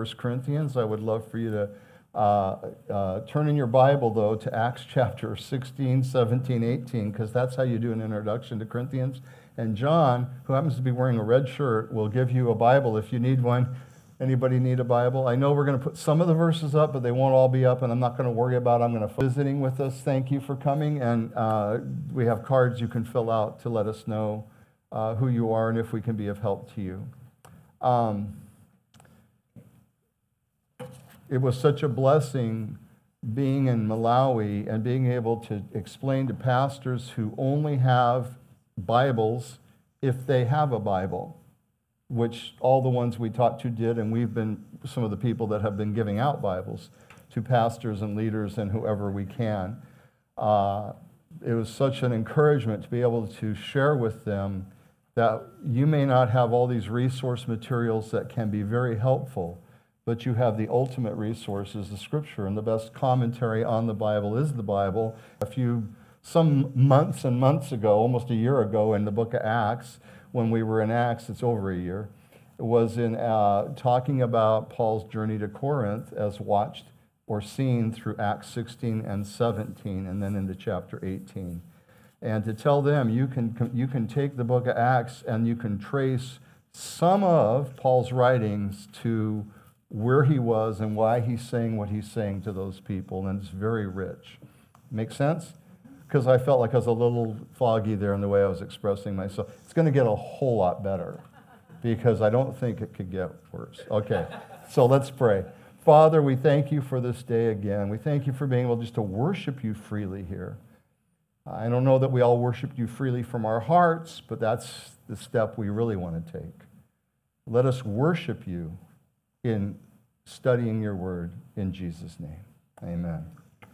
First Corinthians. I would love for you to turn in your Bible, though, to Acts chapter 16, 17, 18, because that's how you do an introduction to Corinthians. And John, who happens to be wearing a red shirt, will give you a Bible if you need one. Anybody need a Bible? I know we're going to put some of the verses up, but they won't all be up, and I'm not going to worry about it. I'm going to visiting with us. Thank you for coming, and we have cards you can fill out to let us know who you are and if we can be of help to you. It was such a blessing being in Malawi and being able to explain to pastors who only have Bibles if they have a Bible, which all the ones we talked to did, and we've been some of the people that have been giving out Bibles to pastors and leaders and whoever we can. It was such an encouragement to be able to share with them that you may not have all these resource materials that can be very helpful, but you have the ultimate resources, the Scripture, and the best commentary on the Bible is the Bible. Some months and months ago, almost a year ago, in the book of Acts, when we were in Acts, it's over a year, it was in talking about Paul's journey to Corinth as watched or seen through Acts 16 and 17, and then into chapter 18. And to tell them, you can take the book of Acts and you can trace some of Paul's writings to where he was and why he's saying what he's saying to those people, and it's very rich. Make sense? Because I felt like I was a little foggy there in the way I was expressing myself. It's going to get a whole lot better because I don't think it could get worse. Okay, so let's pray. Father, we thank you for this day again. We thank you for being able just to worship you freely here. I don't know that we all worship you freely from our hearts, but that's the step we really want to take. Let us worship you in studying your word in Jesus' name. Amen.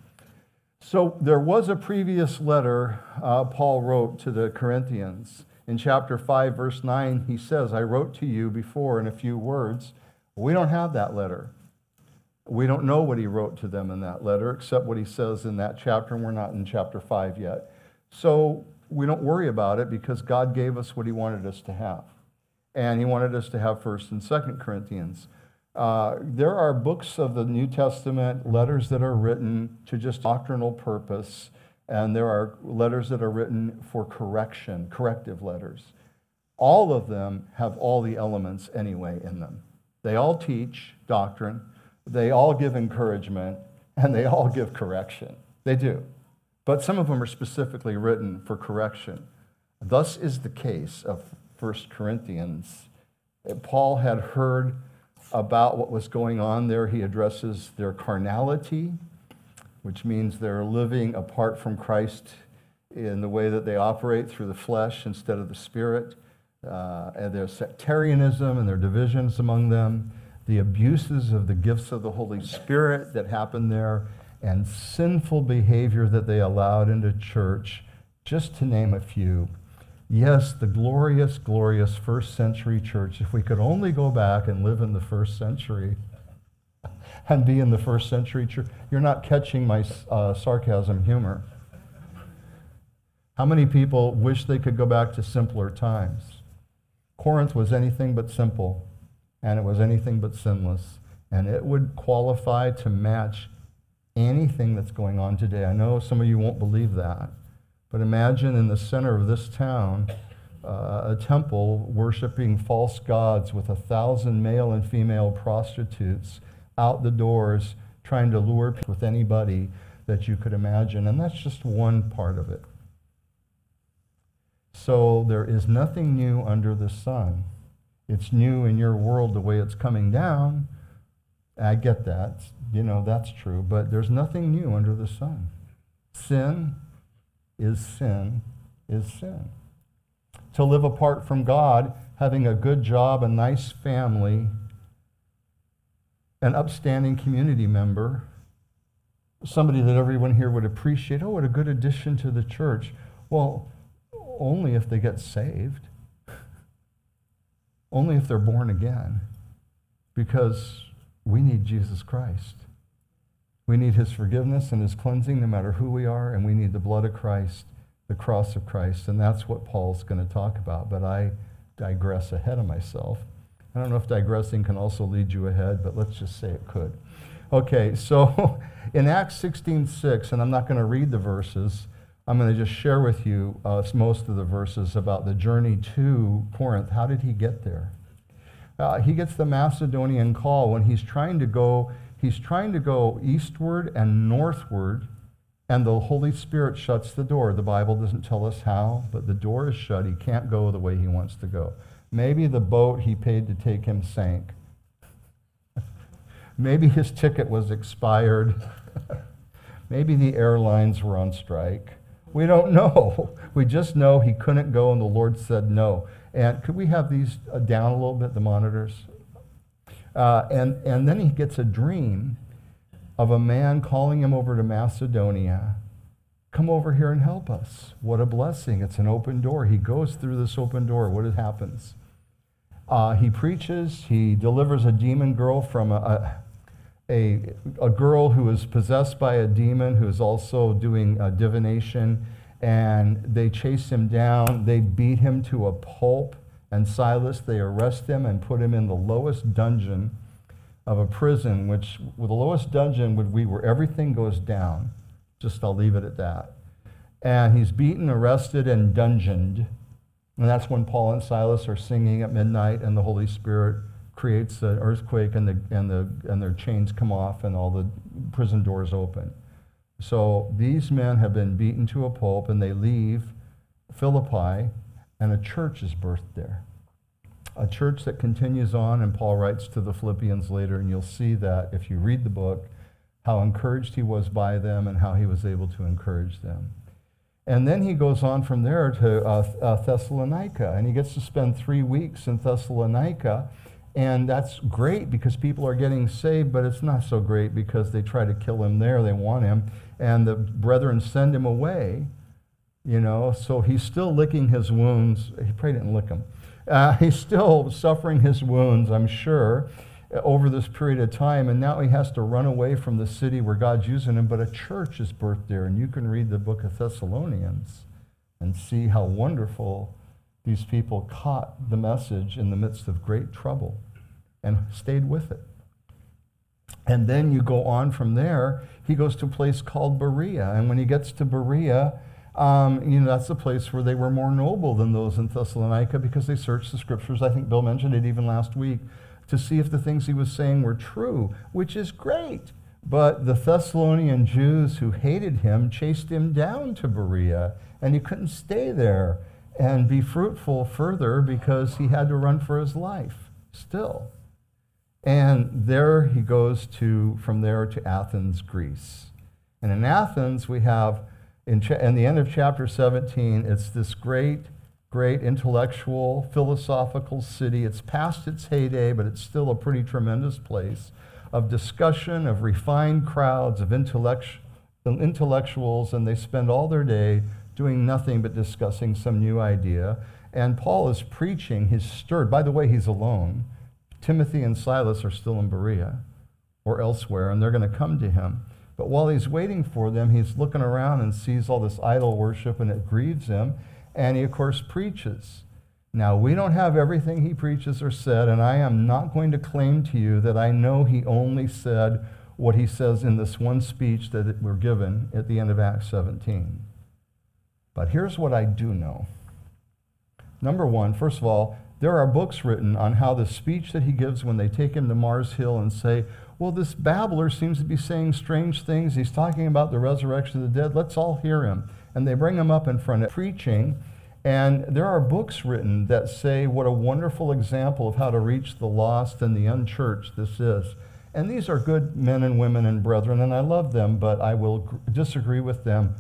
So there was a previous letter Paul wrote to the Corinthians. In chapter 5, verse 9, he says, I wrote to you before in a few words. We don't have that letter. We don't know what he wrote to them in that letter, except what he says in that chapter, and we're not in chapter 5 yet. So we don't worry about it because God gave us what he wanted us to have. And he wanted us to have 1st and 2nd Corinthians. There are books of the New Testament, letters that are written to just doctrinal purpose, and there are letters that are written for correction, corrective letters. All of them have all the elements anyway in them. They all teach doctrine, they all give encouragement, and they all give correction. They do. But some of them are specifically written for correction. Thus is the case of 1 Corinthians. Paul had heard about what was going on there. He addresses their carnality, which means they're living apart from Christ in the way that they operate through the flesh instead of the spirit, and their sectarianism and their divisions among them, the abuses of the gifts of the Holy Spirit that happened there, and sinful behavior that they allowed into church, just to name a few. Yes, the glorious, glorious first century church. If we could only go back and live in the first century and be in the first century church. You're not catching my sarcasm humor. How many people wish they could go back to simpler times? Corinth was anything but simple, and it was anything but sinless, and it would qualify to match anything that's going on today. I know some of you won't believe that. But imagine in the center of this town, a temple worshiping false gods with 1,000 male and female prostitutes out the doors trying to lure people with anybody that you could imagine. And that's just one part of it. So there is nothing new under the sun. It's new in your world the way it's coming down. I get that. That's true. But there's nothing new under the sun. Sin is sin is sin. To live apart from God, having a good job, a nice family, an upstanding community member, somebody that everyone here would appreciate, what a good addition to the church. Well, only if they get saved. Only if they're born again. Because we need Jesus Christ. We need his forgiveness and his cleansing no matter who we are, and we need the blood of Christ, the cross of Christ, and that's what Paul's going to talk about, but I digress ahead of myself. I don't know if digressing can also lead you ahead, but let's just say it could. Okay, so in Acts 16:6, and I'm not going to read the verses, I'm going to just share with you most of the verses about the journey to Corinth. How did he get there? He gets the Macedonian call when he's trying to go eastward and northward, and the Holy Spirit shuts the door. The Bible doesn't tell us how, but the door is shut. He can't go the way he wants to go. Maybe the boat he paid to take him sank. Maybe his ticket was expired. Maybe the airlines were on strike. We don't know. We just know he couldn't go, and the Lord said no. And could we have these down a little bit, the monitors? And then he gets a dream of a man calling him over to Macedonia. Come over here and help us. What a blessing. It's an open door. He goes through this open door. What happens? He preaches. He delivers a demon girl from a girl who is possessed by a demon who is also doing divination. And they chase him down. They beat him to a pulp. And Silas, they arrest him and put him in the lowest dungeon of a prison, which with the lowest dungeon would be where everything goes down. Just I'll leave it at that. And he's beaten, arrested, and dungeoned. And that's when Paul and Silas are singing at midnight, and the Holy Spirit creates an earthquake, and their chains come off, and all the prison doors open. So these men have been beaten to a pulp, and they leave Philippi, and a church is birthed there. A church that continues on, and Paul writes to the Philippians later, and you'll see that if you read the book, how encouraged he was by them and how he was able to encourage them. And then he goes on from there to Thessalonica, and he gets to spend 3 weeks in Thessalonica, and that's great because people are getting saved, but it's not so great because they try to kill him there. They want him, and the brethren send him away, so he's still licking his wounds. He probably didn't lick them. He's still suffering his wounds, I'm sure, over this period of time, and now he has to run away from the city where God's using him, but a church is birthed there, and you can read the book of Thessalonians and see how wonderful these people caught the message in the midst of great trouble and stayed with it. And then you go on from there, he goes to a place called Berea, and when he gets to Berea, that's the place where they were more noble than those in Thessalonica because they searched the scriptures. I think Bill mentioned it even last week, to see if the things he was saying were true, which is great. But the Thessalonian Jews who hated him chased him down to Berea, and he couldn't stay there and be fruitful further because he had to run for his life still. And there he goes from there to Athens, Greece. And in Athens, we have, in the end of chapter 17, it's this great intellectual, philosophical city. It's past its heyday, but it's still a pretty tremendous place of discussion, of refined crowds, of intellectuals, and they spend all their day doing nothing but discussing some new idea. And Paul is preaching. He's stirred. By the way, he's alone. Timothy and Silas are still in Berea or elsewhere, and they're going to come to him. But while he's waiting for them, he's looking around and sees all this idol worship, and it grieves him. And he, of course, preaches. Now, we don't have everything he preaches or said, and I am not going to claim to you that I know he only said what he says in this one speech that we're given at the end of Acts 17. But here's what I do know. Number one, first of all, there are books written on how the speech that he gives when they take him to Mars Hill and say, well, this babbler seems to be saying strange things. He's talking about the resurrection of the dead. Let's all hear him. And they bring him up in front of preaching. And there are books written that say what a wonderful example of how to reach the lost and the unchurched this is. And these are good men and women and brethren, and I love them, but I will disagree with them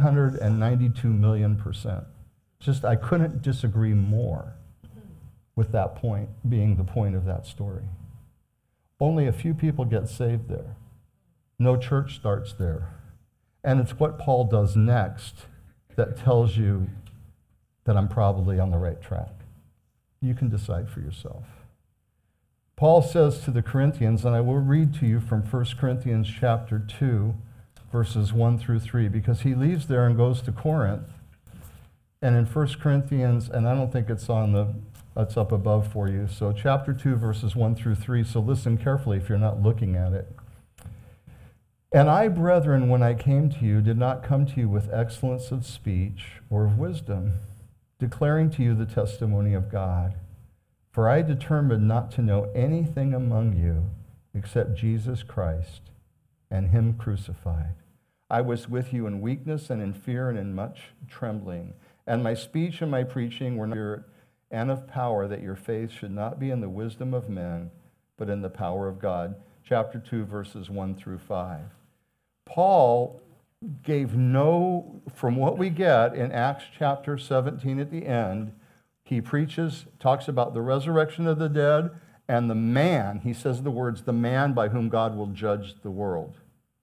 192 million %. Just, I couldn't disagree more with that point being the point of that story. Only a few people get saved there. No church starts there. And it's what Paul does next that tells you that I'm probably on the right track. You can decide for yourself. Paul says to the Corinthians, and I will read to you from 1 Corinthians chapter 2, verses 1 through 3, because he leaves there and goes to Corinth. And in 1 Corinthians, and I don't think it's on the That's up above for you. So chapter 2, verses 1 through 3. So listen carefully if you're not looking at it. And I, brethren, when I came to you, did not come to you with excellence of speech or of wisdom, declaring to you the testimony of God. For I determined not to know anything among you except Jesus Christ and him crucified. I was with you in weakness and in fear and in much trembling. And my speech and my preaching were in spirit and of power, that your faith should not be in the wisdom of men, but in the power of God. Chapter 2, verses 1 through 5. Paul gave from what we get in Acts chapter 17 at the end, he preaches, talks about the resurrection of the dead and the man, he says the words, the man by whom God will judge the world.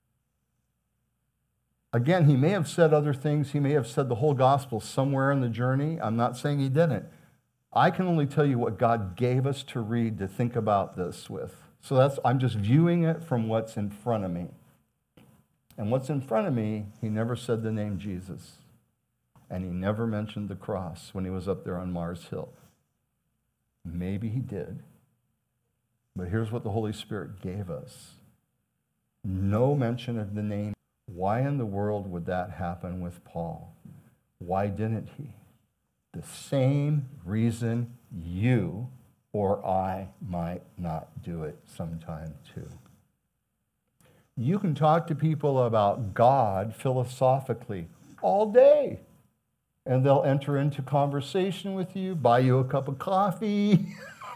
Again, he may have said other things. He may have said the whole gospel somewhere in the journey. I'm not saying he didn't. I can only tell you what God gave us to read, to think about this with. So I'm just viewing it from what's in front of me. And what's in front of me, he never said the name Jesus. And he never mentioned the cross when he was up there on Mars Hill. Maybe he did. But here's what the Holy Spirit gave us. No mention of the name. Why in the world would that happen with Paul? Why didn't he? The same reason you or I might not do it sometime too. You can talk to people about God philosophically all day, and they'll enter into conversation with you, buy you a cup of coffee,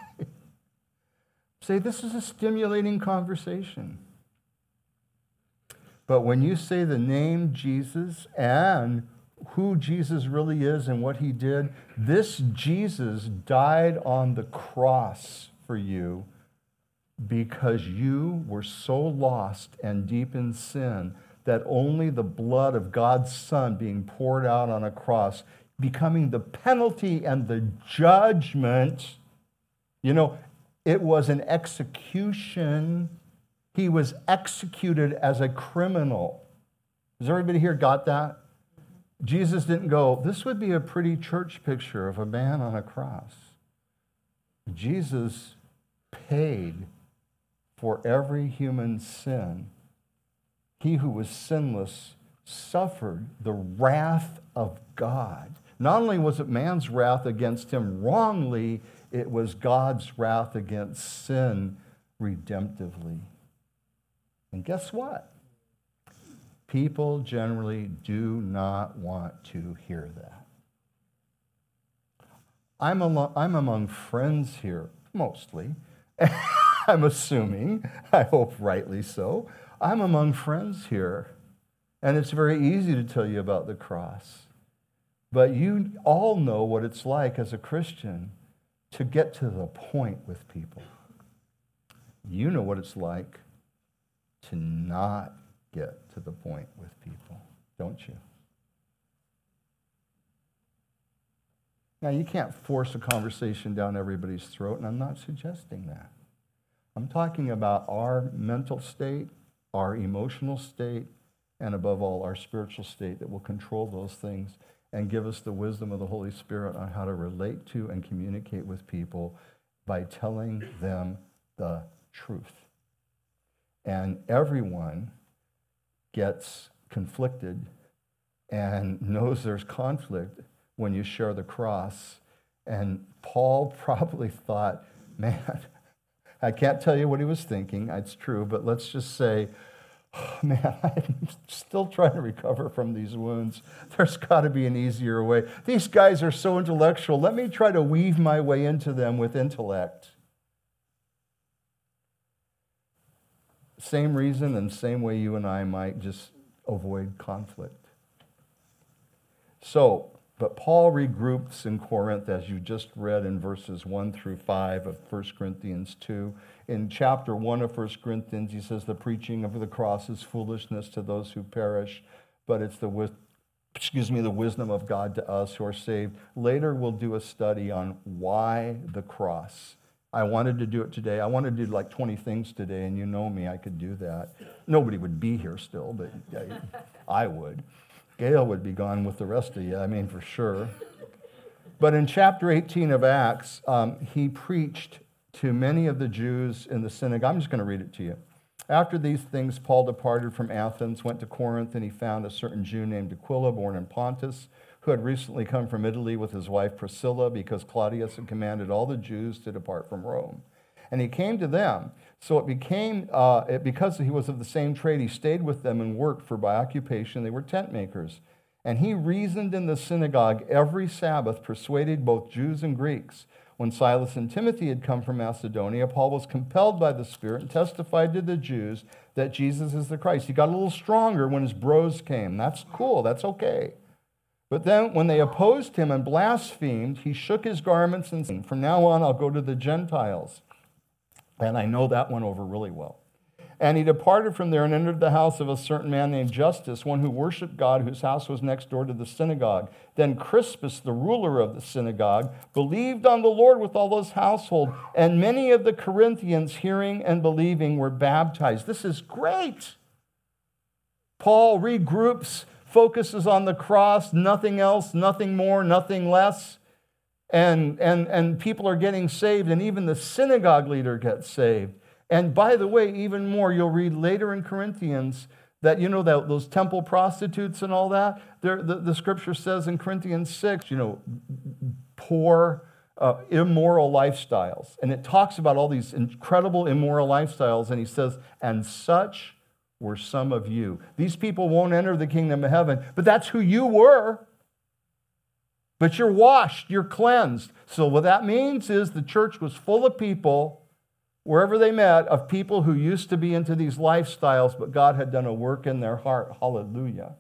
say, this is a stimulating conversation. But when you say the name Jesus and who Jesus really is and what he did, this Jesus died on the cross for you because you were so lost and deep in sin that only the blood of God's Son being poured out on a cross, becoming the penalty and the judgment, it was an execution. He was executed as a criminal. Has everybody here got that? Jesus didn't go, this would be a pretty church picture of a man on a cross. Jesus paid for every human sin. He who was sinless suffered the wrath of God. Not only was it man's wrath against him wrongly, it was God's wrath against sin redemptively. And guess what? People generally do not want to hear that. I'm among friends here, mostly. I'm assuming, I hope rightly so. I'm among friends here. And it's very easy to tell you about the cross. But you all know what it's like as a Christian to get to the point with people. You know what it's like to not get to the point with people, don't you? Now, you can't force a conversation down everybody's throat, and I'm not suggesting that. I'm talking about our mental state, our emotional state, and above all, our spiritual state that will control those things and give us the wisdom of the Holy Spirit on how to relate to and communicate with people by telling them the truth. And everyone gets conflicted and knows there's conflict when you share the cross. And Paul probably thought, man, I can't tell you what he was thinking. It's true, but let's just say, oh, man, I'm still trying to recover from these wounds. There's got to be an easier way. These guys are so intellectual. Let me try to weave my way into them with intellect. Same reason and same way you and I might just avoid conflict. But Paul regroups in Corinth, as you just read in verses 1 through 5 of 1 Corinthians 2. In chapter 1 of 1 Corinthians, he says the preaching of the cross is foolishness to those who perish, but it's the wisdom of God to us who are saved. Later, we'll do a study on why the cross. I wanted to do it today. I wanted to do like 20 things today, and you know me, I could do that. Nobody would be here still, but I would. Gail would be gone with the rest of you, for sure. But in chapter 18 of Acts, he preached to many of the Jews in the synagogue. I'm just going to read it to you. After these things, Paul departed from Athens, went to Corinth, and he found a certain Jew named Aquila, born in Pontus, who had recently come from Italy with his wife Priscilla, because Claudius had commanded all the Jews to depart from Rome. And he came to them. So it became, because he was of the same trade, he stayed with them and worked, for by occupation they were tent makers. And he reasoned in the synagogue every Sabbath, persuaded both Jews and Greeks. When Silas and Timothy had come from Macedonia, Paul was compelled by the Spirit and testified to the Jews that Jesus is the Christ. He got a little stronger when his bros came. That's cool. That's okay. But then when they opposed him and blasphemed, he shook his garments and said, "From now on, I'll go to the Gentiles." And I know that went over really well. And he departed from there and entered the house of a certain man named Justus, one who worshiped God, whose house was next door to the synagogue. Then Crispus, the ruler of the synagogue, believed on the Lord with all his household, and many of the Corinthians, hearing and believing, were baptized. This is great. Paul regroups, focuses on the cross, nothing else, nothing more, nothing less. And people are getting saved, and even the synagogue leader gets saved. And by the way, even more, you'll read later in Corinthians that, those temple prostitutes and all that, the scripture says in Corinthians 6, poor, immoral lifestyles. And it talks about all these incredible immoral lifestyles, and he says, and such were some of you. These people won't enter the kingdom of heaven, but that's who you were. But you're washed, you're cleansed. So what that means is the church was full of people, wherever they met, of people who used to be into these lifestyles, but God had done a work in their heart. Hallelujah.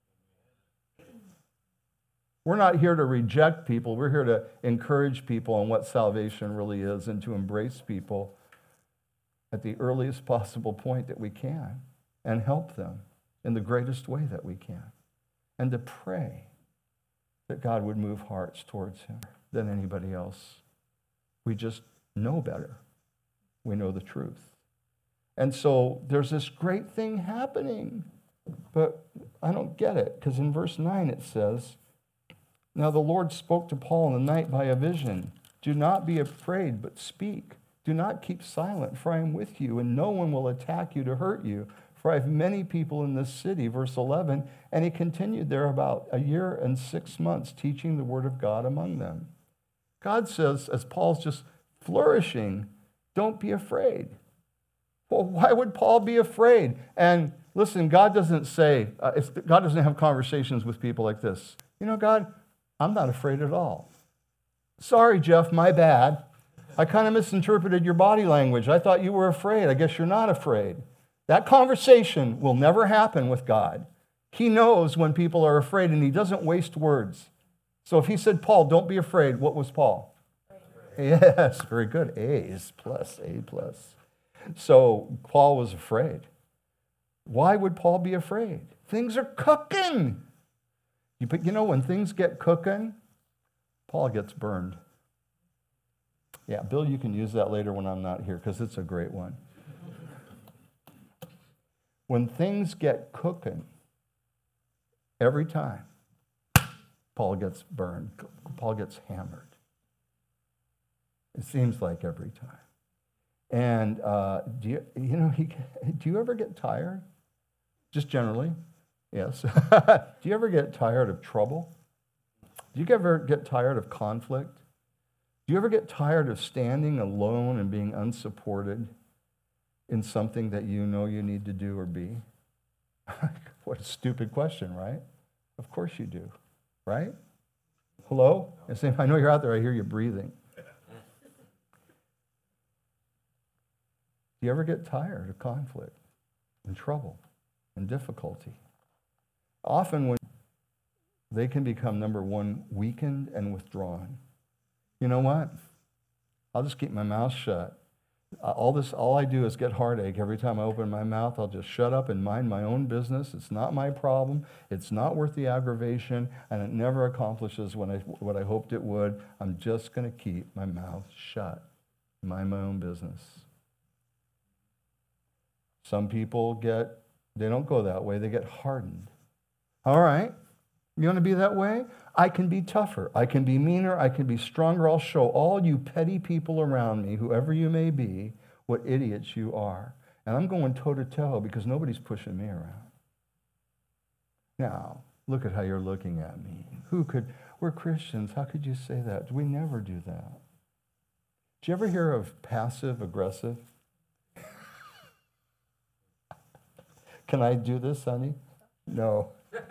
We're not here to reject people. We're here to encourage people on what salvation really is and to embrace people at the earliest possible point that we can and help them in the greatest way that we can. And to pray that God would move hearts towards him than anybody else. We just know better. We know the truth. And so there's this great thing happening, but I don't get it, because in verse 9 it says, "Now the Lord spoke to Paul in the night by a vision. Do not be afraid, but speak. Do not keep silent, for I am with you, and no one will attack you to hurt you, for I have many people in this city." Verse 11, and he continued there about 1 year and 6 months, teaching the word of God among them. God says, as Paul's just flourishing, don't be afraid. Well, why would Paul be afraid? And listen, God doesn't say, God doesn't have conversations with people like this. God, I'm not afraid at all. Sorry, Jeff, my bad. I kind of misinterpreted your body language. I thought you were afraid. I guess you're not afraid. That conversation will never happen with God. He knows when people are afraid, and he doesn't waste words. So if he said, Paul, don't be afraid, what was Paul? Yes, very good. A's plus, A plus. So Paul was afraid. Why would Paul be afraid? Things are cooking. But when things get cooking, Paul gets burned. Yeah, Bill, you can use that later when I'm not here, because it's a great one. When things get cooking, every time, Paul gets burned. Paul gets hammered. It seems like every time. And do you ever get tired? Just generally, yes. Do you ever get tired of trouble? Do you ever get tired of conflict? Do you ever get tired of standing alone and being unsupported in something that you know you need to do or be? What a stupid question, right? Of course you do, right? Hello? I know you're out there. I hear you breathing. Do you ever get tired of conflict and trouble and difficulty? Often when they can become, number one, weakened and withdrawn. You know what? I'll just keep my mouth shut. All I do is get heartache every time I open my mouth. I'll just shut up and mind my own business. It's not my problem. It's not worth the aggravation, and it never accomplishes what I hoped it would. I'm just going to keep my mouth shut, mind my own business. Some people they don't go that way. They get hardened. All right, You want to be that way? I can be tougher. I can be meaner. I can be stronger. I'll show all you petty people around me, whoever you may be, what idiots you are. And I'm going toe-to-toe because nobody's pushing me around. Now, look at how you're looking at me. We're Christians. How could you say that? We never do that. Did you ever hear of passive aggressive? Can I do this, honey? No.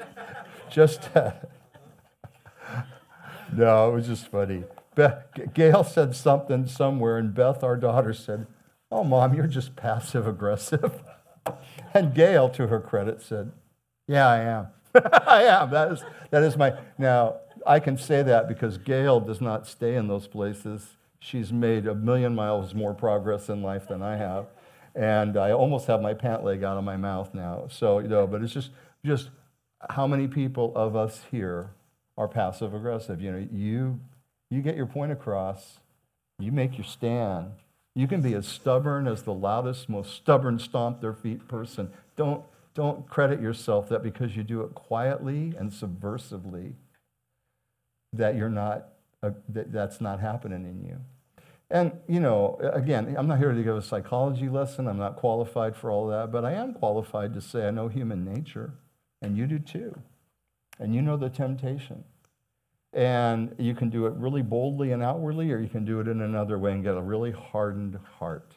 No, it was just funny. Gail said something somewhere, and Beth, our daughter, said, "Oh, Mom, you're just passive aggressive." And Gail, to her credit, said, "Yeah, I am. I am. That is my." Now, I can say that because Gail does not stay in those places. She's made 1,000,000 miles more progress in life than I have. And I almost have my pant leg out of my mouth now. So, but it's just how many people of us here are passive aggressive? You get your point across. You make your stand. You can be as stubborn as the loudest, most stubborn, stomp their feet person. Don't credit yourself that because you do it quietly and subversively that that's not happening in you. And, again, I'm not here to give a psychology lesson. I'm not qualified for all that, but I am qualified to say I know human nature, and you do too. And you know the temptation. And you can do it really boldly and outwardly, or you can do it in another way and get a really hardened heart.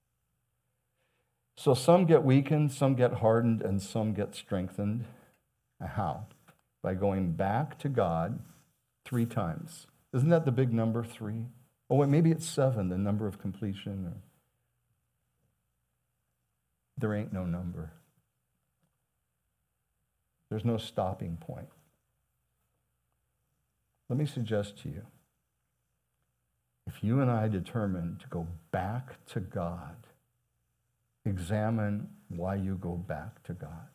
So some get weakened, some get hardened, and some get strengthened. How? By going back to God 3 times. Isn't that the big number, 3? Oh, wait, maybe it's 7, the number of completion. There ain't no number. There's no stopping point. Let me suggest to you, if you and I determine to go back to God, examine why you go back to God.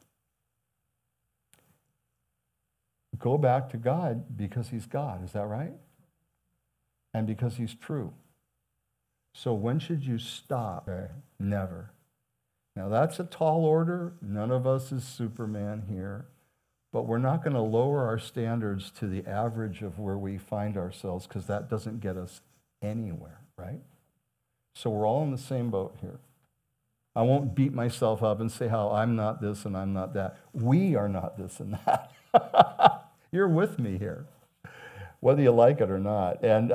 Go back to God because he's God, is that right? And because he's true. So when should you stop? Never. Now that's a tall order. None of us is Superman here. But we're not going to lower our standards to the average of where we find ourselves because that doesn't get us anywhere, right? So we're all in the same boat here. I won't beat myself up and say how I'm not this and I'm not that. We are not this and that. You're with me here, whether you like it or not. And,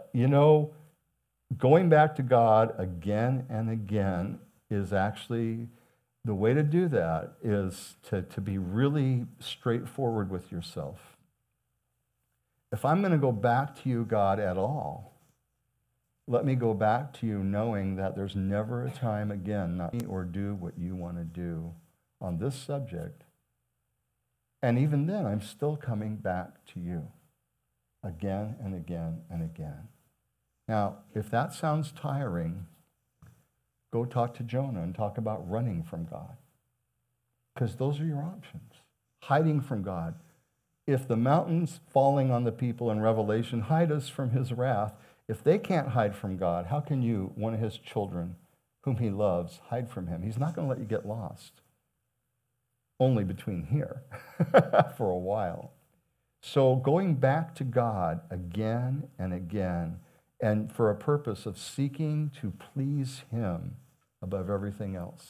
going back to God again and again is actually the way to do that is to be really straightforward with yourself. If I'm going to go back to you, God, at all, let me go back to you knowing that there's never a time again not or do what you want to do on this subject. And even then, I'm still coming back to you again and again and again. Now, if that sounds tiring, go talk to Jonah and talk about running from God. Because those are your options. Hiding from God. If the mountains falling on the people in Revelation hide us from his wrath, if they can't hide from God, how can you, one of his children, whom he loves, hide from him? He's not going to let you get lost. Only between here for a while. So going back to God again and again, and for a purpose of seeking to please him above everything else.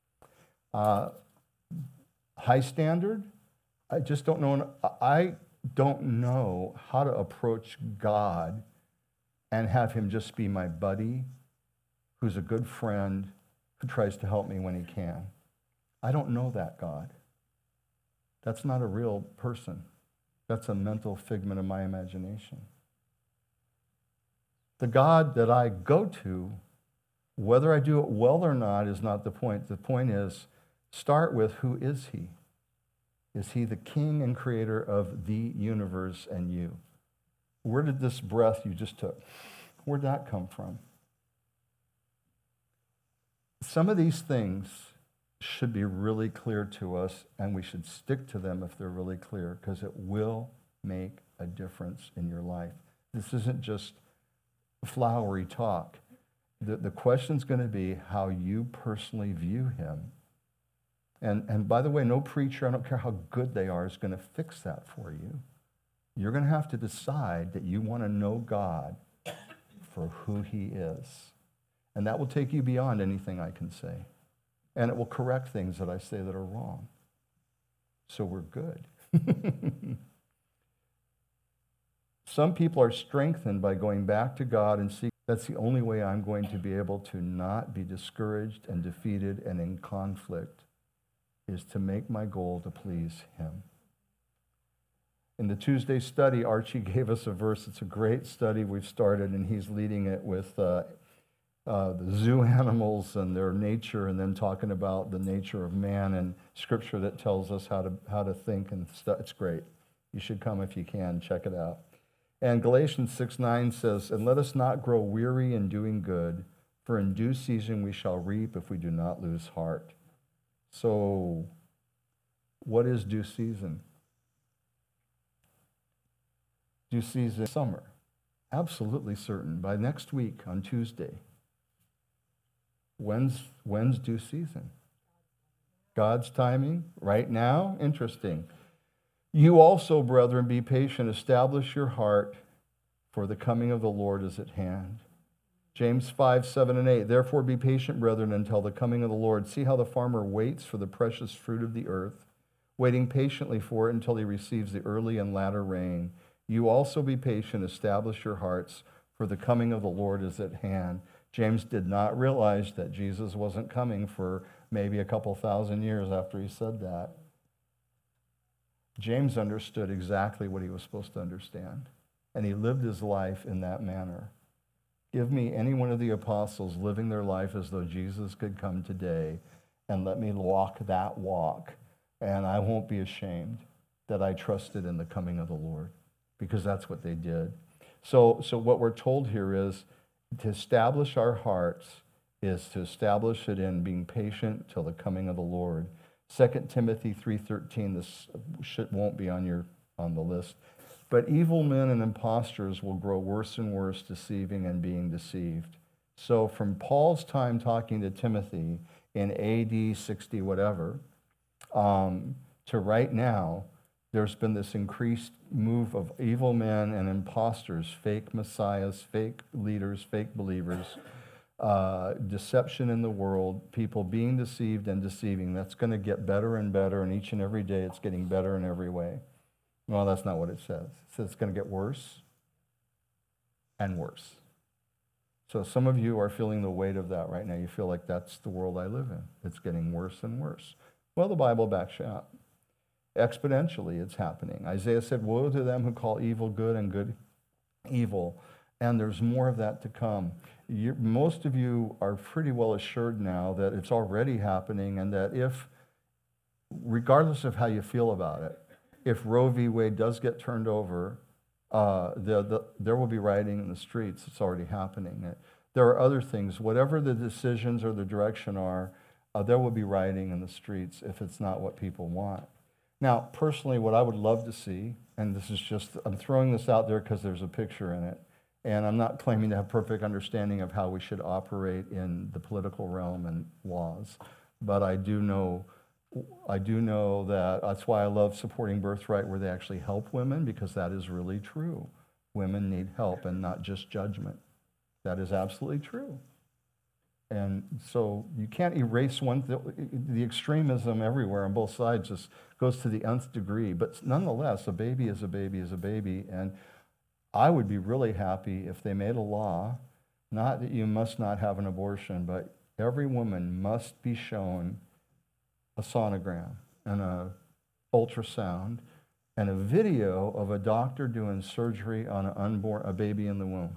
High standard, I just don't know. I don't know how to approach God and have him just be my buddy, who's a good friend, who tries to help me when he can. I don't know that God. That's not a real person. That's a mental figment of my imagination. The God that I go to, whether I do it well or not, is not the point. The point is, start with who is he? Is he the king and creator of the universe and you? Where did this breath you just took, where did that come from? Some of these things should be really clear to us, and we should stick to them if they're really clear, because it will make a difference in your life. This isn't just flowery talk. The question's going to be how you personally view him And by the way, no preacher, I don't care how good they are, is going to fix that for you. You're going to have to decide that you want to know God for who he is. And that will take you beyond anything I can say. And it will correct things that I say that are wrong. So we're good. Some people are strengthened by going back to God and seeking. That's the only way I'm going to be able to not be discouraged and defeated and in conflict, is to make my goal to please him. In the Tuesday study, Archie gave us a verse. It's a great study we've started, and he's leading it with the zoo animals and their nature, and then talking about the nature of man and scripture that tells us how to think and stuff. It's great. You should come if you can. Check it out. And Galatians 6:9 says, "And let us not grow weary in doing good, for in due season we shall reap if we do not lose heart." So, what is due season? Due season, summer. Absolutely certain. By next week on Tuesday. When's due season? God's timing? Right now? Interesting. "You also, brethren, be patient. Establish your heart, for the coming of the Lord is at hand." James 5:7-8. "Therefore be patient, brethren, until the coming of the Lord. See how the farmer waits for the precious fruit of the earth, waiting patiently for it until he receives the early and latter rain. You also be patient. Establish your hearts, for the coming of the Lord is at hand." James did not realize that Jesus wasn't coming for maybe a couple thousand years after he said that. James understood exactly what he was supposed to understand, and he lived his life in that manner. Give me any one of the apostles living their life as though Jesus could come today, and let me walk that walk, and I won't be ashamed that I trusted in the coming of the Lord, because that's what they did. So what we're told here is to establish our hearts is to establish it in being patient till the coming of the Lord. 2 Timothy 3:13, this won't be on the list. "But evil men and impostors will grow worse and worse, deceiving and being deceived." So from Paul's time talking to Timothy in AD 60 whatever, to right now, there's been this increased move of evil men and imposters, fake messiahs, fake leaders, fake believers, deception in the world, people being deceived and deceiving. That's going to get better and better, and each and every day it's getting better in every way. Well, that's not what it says. It says it's going to get worse and worse. So some of you are feeling the weight of that right now. You feel like that's the world I live in. It's getting worse and worse. Well, the Bible backs you up. Exponentially, it's happening. Isaiah said, "Woe to them who call evil good and good evil." And there's more of that to come. Most of you are pretty well assured now that it's already happening, and that if, regardless of how you feel about it, if Roe v. Wade does get turned over, there will be rioting in the streets. It's already happening. There are other things. Whatever the decisions or the direction are, there will be rioting in the streets if it's not what people want. Now, personally, what I would love to see, and this is just, I'm throwing this out there because there's a picture in it, and I'm not claiming to have perfect understanding of how we should operate in the political realm and laws, but I do know that that's why I love supporting Birthright, where they actually help women, because that is really true. Women need help and not just judgment. That is absolutely true. And so you can't erase the extremism everywhere on both sides just goes to the nth degree. But nonetheless, a baby is a baby is a baby. And I would be really happy if they made a law, not that you must not have an abortion, but every woman must be shown a sonogram and an ultrasound and a video of a doctor doing surgery on a baby in the womb.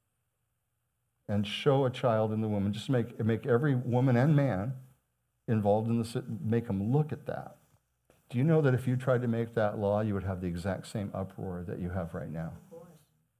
And show a child in the womb, and just make every woman and man involved in this, make them look at that. Do you know that if you tried to make that law, you would have the exact same uproar that you have right now? Of course.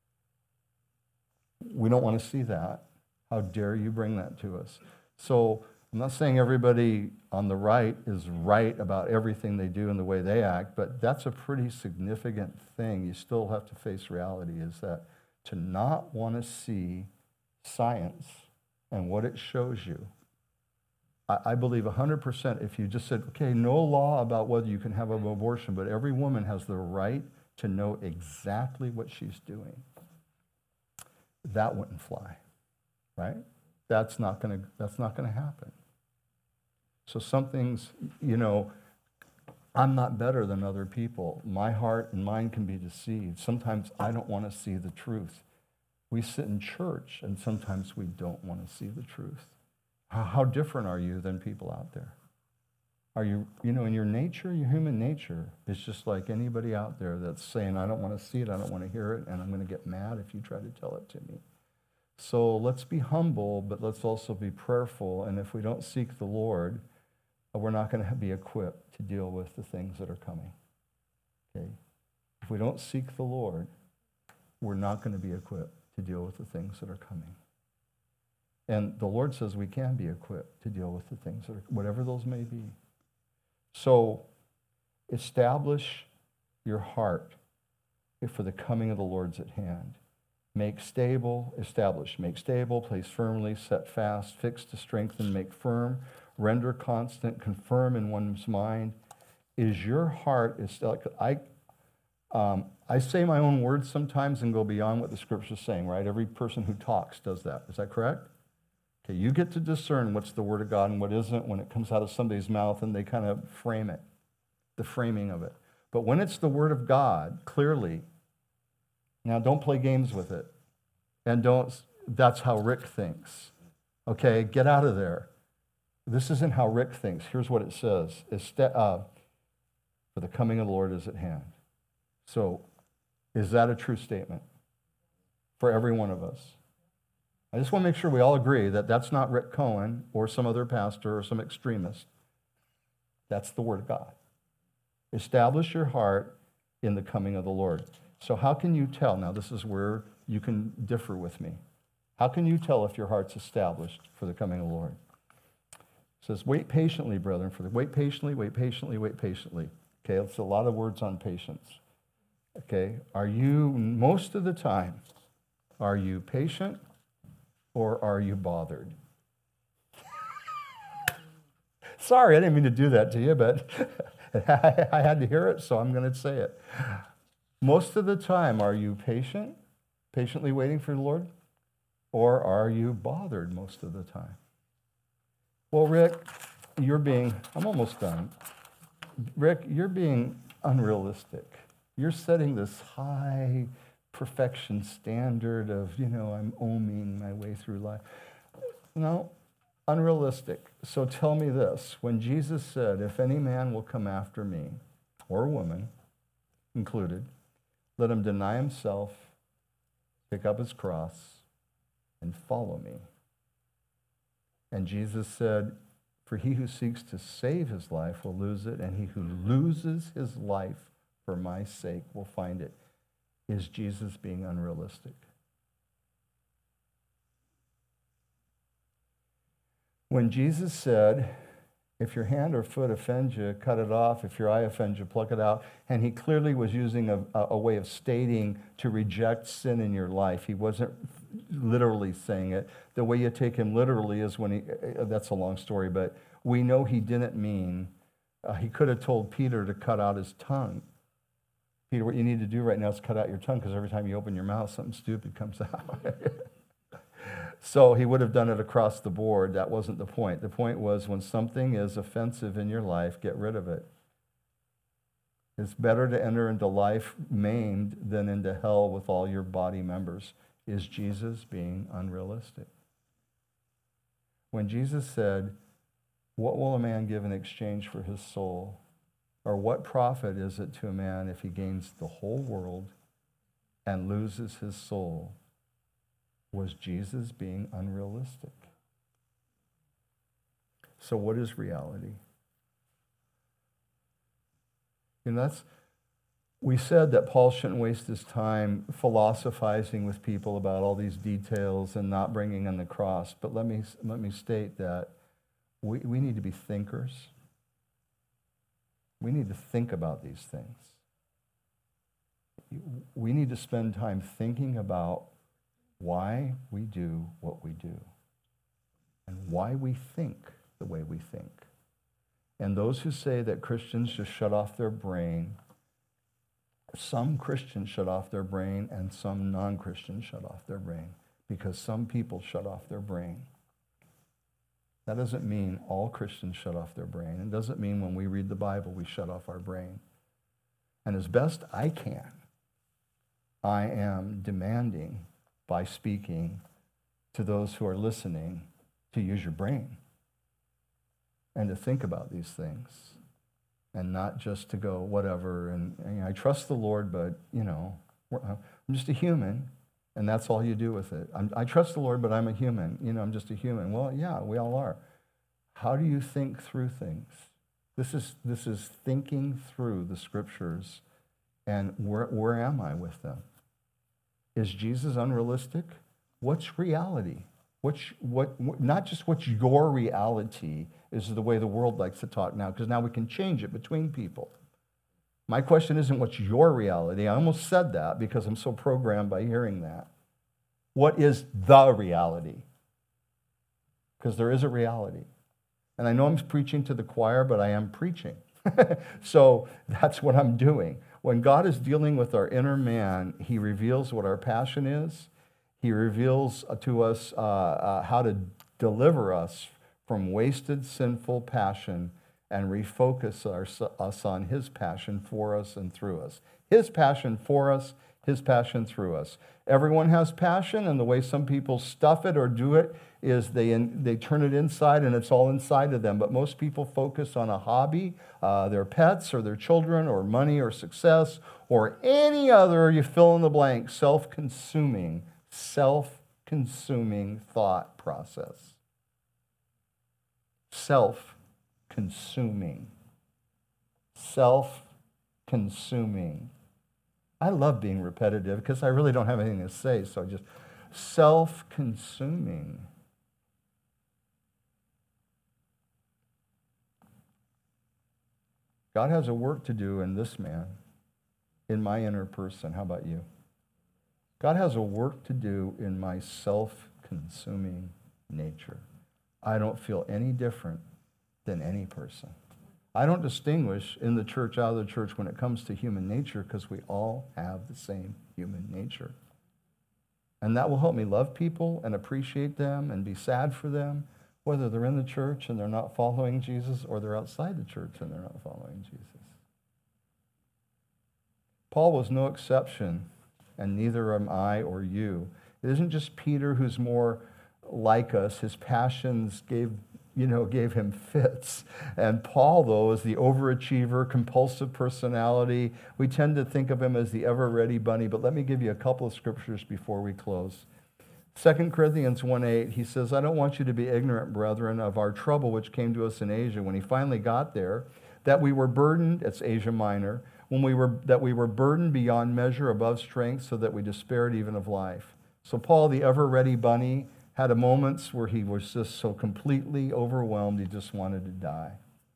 We don't want to see that. How dare you bring that to us? So I'm not saying everybody on the right is right about everything they do and the way they act, but that's a pretty significant thing. You still have to face reality, is that to not want to see science and what it shows you I believe 100% if you just said, okay, no law about whether you can have an abortion, but every woman has the right to know exactly what she's doing, that wouldn't fly, right? That's not going to happen. So some things, I'm not better than other people. My heart and mind can be deceived. Sometimes I don't want to see the truth. We sit in church, and sometimes we don't want to see the truth. How different are you than people out there? Are you, in your nature, your human nature, it's just like anybody out there that's saying, I don't want to see it, I don't want to hear it, and I'm going to get mad if you try to tell it to me. So let's be humble, but let's also be prayerful, and if we don't seek the Lord, we're not going to be equipped to deal with the things that are coming. Okay? If we don't seek the Lord, we're not going to be equipped to deal with the things that are coming. And the Lord says we can be equipped to deal with the things that are, whatever those may be. So establish your heart for the coming of the Lord's at hand. Make stable, place firmly, set fast, fix to strengthen, make firm, render constant, confirm in one's mind. Is your heart, I say my own words sometimes and go beyond what the Scripture's saying, right? Every person who talks does that. Is that correct? Okay, you get to discern what's the Word of God and what isn't when it comes out of somebody's mouth and they kind of frame it, the framing of it. But when it's the Word of God, clearly, now don't play games with it. And that's how Rick thinks. Okay, get out of there. This isn't how Rick thinks. Here's what it says. For the coming of the Lord is at hand. So, is that a true statement for every one of us? I just want to make sure we all agree that that's not Rick Cohen or some other pastor or some extremist. That's the Word of God. Establish your heart in the coming of the Lord. So how can you tell? Now, this is where you can differ with me. How can you tell if your heart's established for the coming of the Lord? It says, wait patiently, brethren, wait patiently, wait patiently, wait patiently. Okay, that's a lot of words on patience. Okay, are you, most of the time, are you patient or are you bothered? Sorry, I didn't mean to do that to you, but I had to hear it, so I'm going to say it. Most of the time, are you patient, patiently waiting for the Lord, or are you bothered most of the time? Well, Rick, I'm almost done. Rick, you're being unrealistic. You're setting this high perfection standard of, I'm oming my way through life. No, unrealistic. So tell me this. When Jesus said, if any man will come after me, or woman included, let him deny himself, pick up his cross, and follow me. And Jesus said, for he who seeks to save his life will lose it, and he who loses his life for my sake will find it. Is Jesus being unrealistic? When Jesus said, if your hand or foot offends you, cut it off. If your eye offends you, pluck it out. And he clearly was using a way of stating to reject sin in your life. He wasn't literally saying it. The way you take him literally is when that's a long story, but we know he didn't mean, he could have told Peter to cut out his tongue. Peter, what you need to do right now is cut out your tongue, because every time you open your mouth, something stupid comes out. So he would have done it across the board. That wasn't the point. The point was, when something is offensive in your life, get rid of it. It's better to enter into life maimed than into hell with all your body members. Is Jesus being unrealistic? When Jesus said, what will a man give in exchange for his soul? Or what profit is it to a man if he gains the whole world and loses his soul? Was Jesus being unrealistic? So what is reality? We said that Paul shouldn't waste his time philosophizing with people about all these details and not bringing in the cross. But let me state that we need to be thinkers. We need to think about these things. We need to spend time thinking about why we do what we do and why we think the way we think. And those who say that Christians just shut off their brain, some Christians shut off their brain and some non-Christians shut off their brain, because some people shut off their brain. That doesn't mean all Christians shut off their brain. It doesn't mean when we read the Bible we shut off our brain. And as best I can, I am demanding by speaking to those who are listening to use your brain and to think about these things and not just to go whatever. And I trust the Lord, but, I'm just a human, and that's all you do with it. I trust the Lord, but I'm a human. I'm just a human. Well, yeah, we all are. How do you think through things? This is thinking through the scriptures, and where am I with them? Is Jesus unrealistic? What's reality? Not just what's your reality is the way the world likes to talk now, because now we can change it between people. My question isn't what's your reality. I almost said that because I'm so programmed by hearing that. What is the reality? Because there is a reality. And I know I'm preaching to the choir, but I am preaching. So that's what I'm doing. When God is dealing with our inner man, he reveals what our passion is. He reveals to us how to deliver us from wasted, sinful passion and refocus us on his passion for us and through us. His passion for us, his passion through us. Everyone has passion, and the way some people stuff it or do it is they turn it inside, and it's all inside of them. But most people focus on a hobby, their pets or their children or money or success or any other, you fill in the blank, self-consuming thought process. Self-consuming. I love being repetitive because I really don't have anything to say, so just self-consuming. God has a work to do in this man, in my inner person. How about you? God has a work to do in my self-consuming nature. I don't feel any different than any person. I don't distinguish in the church, out of the church when it comes to human nature, because we all have the same human nature. And that will help me love people and appreciate them and be sad for them, whether they're in the church and they're not following Jesus or they're outside the church and they're not following Jesus. Paul was no exception, and neither am I or you. It isn't just Peter who's more like us. His passions gave him fits. And Paul, though, is the overachiever, compulsive personality. We tend to think of him as the ever-ready bunny, but let me give you a couple of scriptures before we close. 2 Corinthians 1:8, he says, I don't want you to be ignorant, brethren, of our trouble which came to us in Asia when he finally got there, that we were burdened, it's Asia Minor, that we were burdened beyond measure above strength so that we despaired even of life. So Paul, the ever-ready bunny, had moments where he was just so completely overwhelmed he just wanted to die.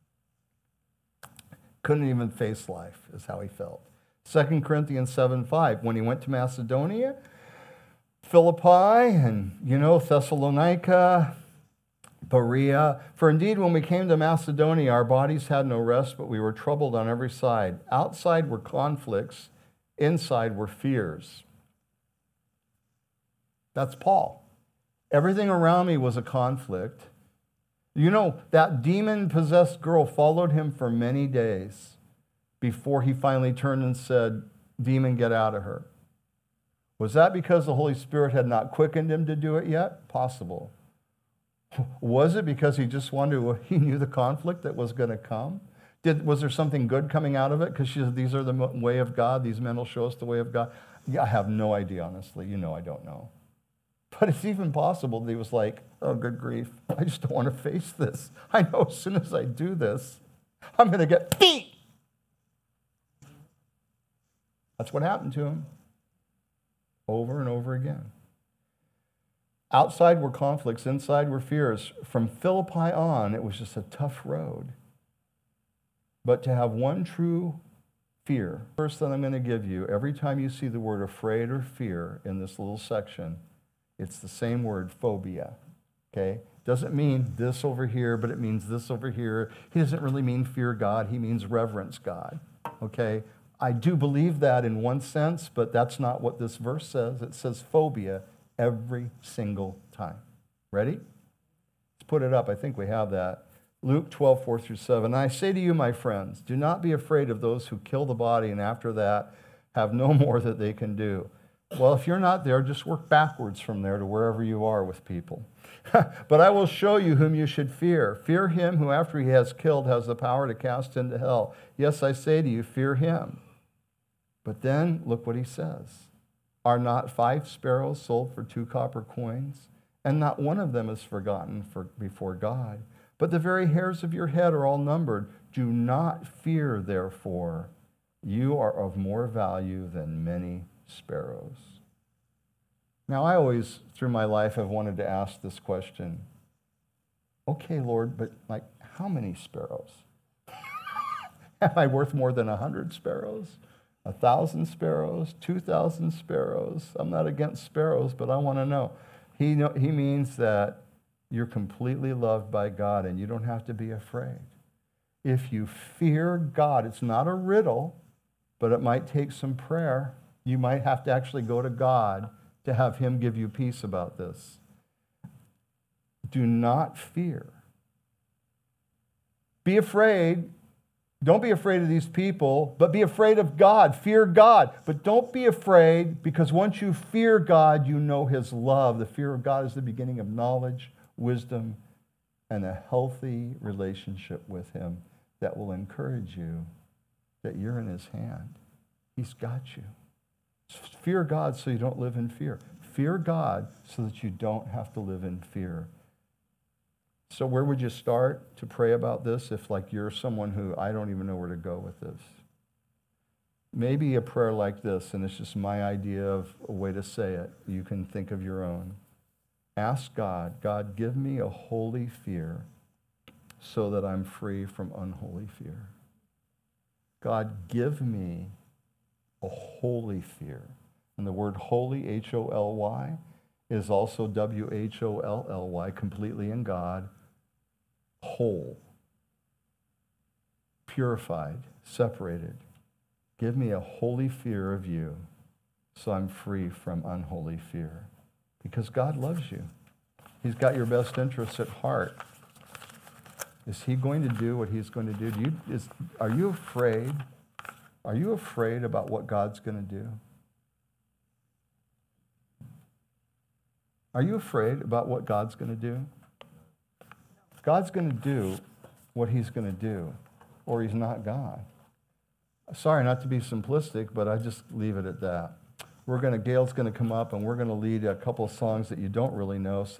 Couldn't even face life, is how he felt. 2 Corinthians 7:5, when he went to Macedonia, Philippi, and Thessalonica, Berea. For indeed, when we came to Macedonia, our bodies had no rest, but we were troubled on every side. Outside were conflicts, inside were fears. That's Paul. Everything around me was a conflict. That demon-possessed girl followed him for many days before he finally turned and said, demon, get out of her. Was that because the Holy Spirit had not quickened him to do it yet? Possible. Was it because he just he knew the conflict that was going to come? Was there something good coming out of it? Because she said, these are the way of God. These men will show us the way of God. Yeah, I have no idea, honestly. I don't know. But it's even possible that he was like, oh, good grief. I just don't want to face this. I know as soon as I do this, I'm going to get beat. That's what happened to him over and over again. Outside were conflicts, inside were fears. From Philippi on, it was just a tough road. But to have one true fear, verse that I'm going to give you, every time you see the word afraid or fear in this little section, it's the same word, phobia, okay? Doesn't mean this over here, but it means this over here. He doesn't really mean fear God. He means reverence God. Okay? I do believe that in one sense, but that's not what this verse says. It says phobia every single time. Ready? Let's put it up. I think we have that. Luke 12, 4 through 7. I say to you, my friends, do not be afraid of those who kill the body and after that have no more that they can do. Well, if you're not there, just work backwards from there to wherever you are with people. But I will show you whom you should fear. Fear him who after he has killed has the power to cast into hell. Yes, I say to you, fear him. But then look what he says. Are not 5 sparrows sold for 2 copper coins? And not one of them is forgotten before God. But the very hairs of your head are all numbered. Do not fear, therefore. You are of more value than many sparrows. Now, I always, through my life, have wanted to ask this question. Okay, Lord, but like, how many sparrows? Am I worth more than 100 sparrows? 1,000 sparrows? 2,000 sparrows? I'm not against sparrows, but I want to know. He means that you're completely loved by God and you don't have to be afraid. If you fear God, it's not a riddle, but it might take some prayer. You might have to actually go to God to have him give you peace about this. Do not fear. Be afraid. Don't be afraid of these people, but be afraid of God. Fear God. But don't be afraid, because once you fear God, you know his love. The fear of God is the beginning of knowledge, wisdom, and a healthy relationship with him that will encourage you that you're in his hand. He's got you. Fear God so you don't live in fear. Fear God so that you don't have to live in fear. So where would you start to pray about this if like you're someone who I don't even know where to go with this? Maybe a prayer like this, and it's just my idea of a way to say it. You can think of your own. Ask God, God, give me a holy fear so that I'm free from unholy fear. God, give me a holy fear. And the word holy, H-O-L-Y, is also W-H-O-L-L-Y, completely in God, whole, purified, separated. Give me a holy fear of you so I'm free from unholy fear. Because God loves you. He's got your best interests at heart. Is he going to do what he's going to do? Are you afraid? Are you afraid about what God's going to do? Are you afraid about what God's going to do? God's going to do what he's going to do, or he's not God. Sorry not to be simplistic, but I just leave it at that. Gail's going to come up and we're going to lead a couple of songs that you don't really know.